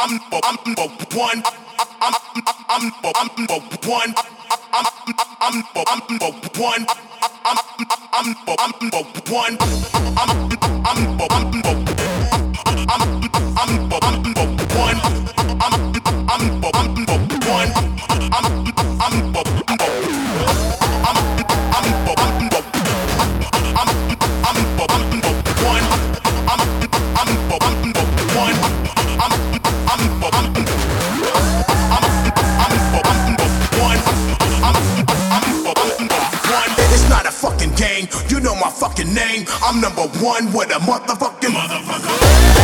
I'm number one with a motherfucking motherfucker.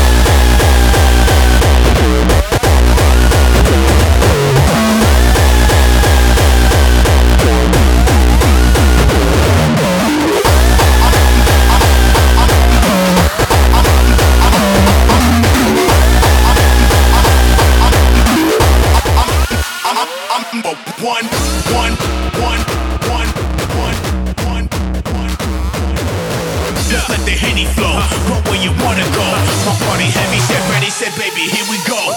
Just let the Henny flow. Go where you wanna go. My party heavy, said ready, said baby, here we go.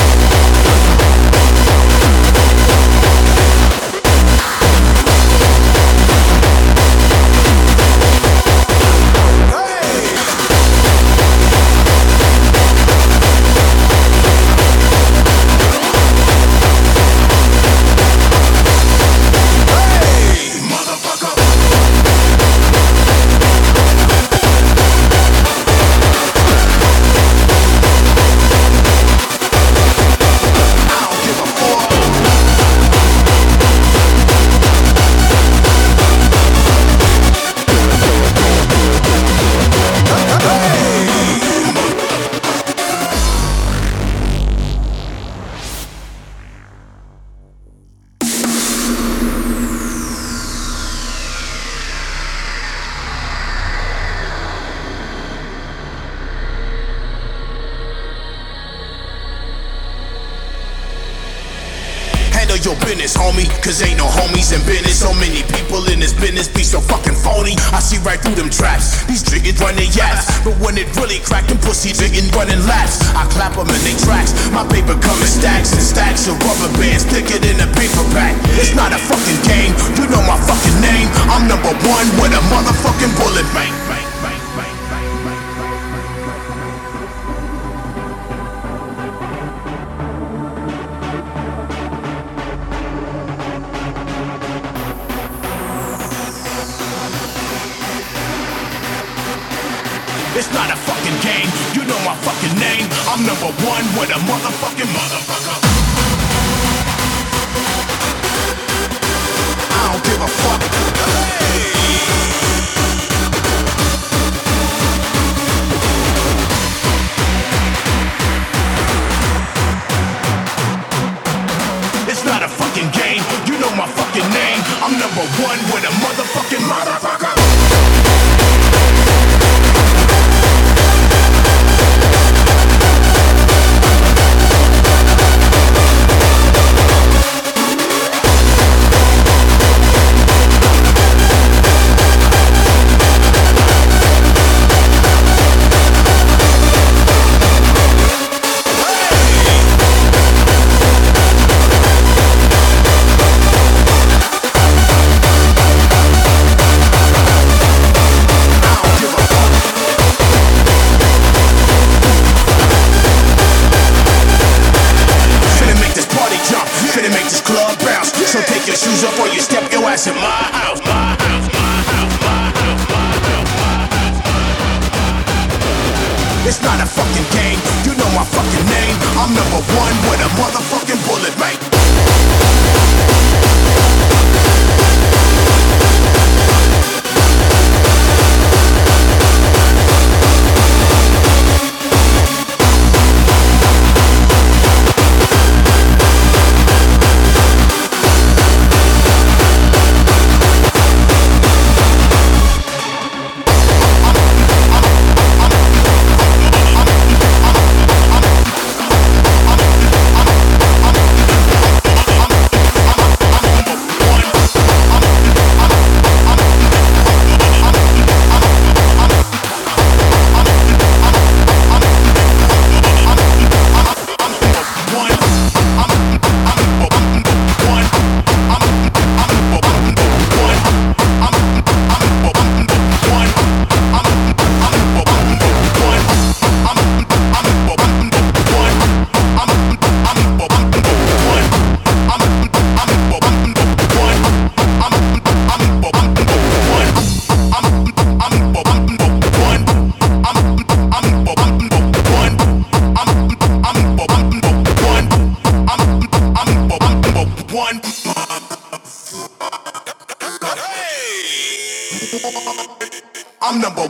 Your business, homie, cause ain't no homies in business. So many people in this business be so fucking phony. I see right through them traps. These chickens run their yaps, but when it really crack, them pussies chicken running laps. I clap them in they tracks. My paper come in stacks and stacks of rubber bands thicker than a paperback. It's not a fucking game, you know my fucking name. I'm number one with a motherfucking bullet bank. It's not a fucking game, you know my fucking name. I'm number one with a motherfucking motherfucker. I don't give a fuck. Hey. It's not a fucking game, you know my fucking name. I'm number one with a motherfucking motherfucker. Shoes up or you step your ass in my house. My house, my house, my house, my house, my house. It's not a fucking game, you know my fucking name. I'm number one with a motherfucking bullet, mate.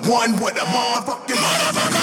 one with a motherfucking